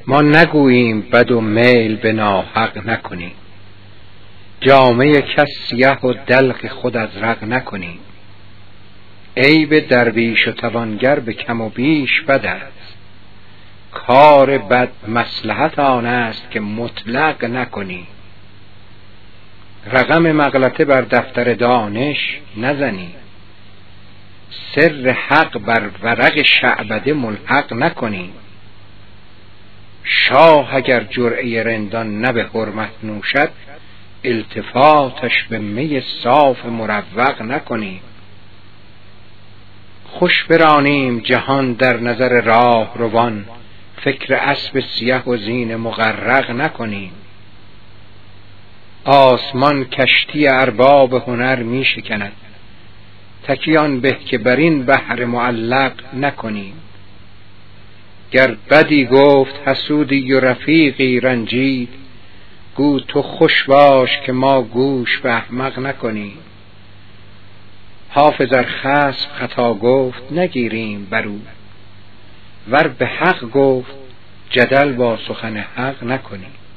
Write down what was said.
ما نگوییم بد و میل به ناحق نکنیم، جامه کس سیه و دلق خود از رق نکنیم. عیب درویش و توانگر به کم و بیش بد است، کار بد مصلحت آن است که مطلق نکنیم. رقم مغلطه بر دفتر دانش نزنیم، سر حق بر ورق شعبده ملحق نکنیم. شاه اگر جرعه رندان نه به حرمت نوشد، التفاتش به می صاف مروق نکنیم. خوش برانیم جهان در نظر راه روان، فکر اسب سیه و زین مغرق نکنیم. آسمان کشتی ارباب هنر می شکند، تکیان به که بر این بحر معلق نکنیم. گر بدی گفت حسودی و رفیقی رنجید، گو تو خوش باش که ما گوش به احمق نکنیم. حافظ ار خصم خطا گفت نگیریم برو، ور به حق گفت جدل با سخن حق نکنیم.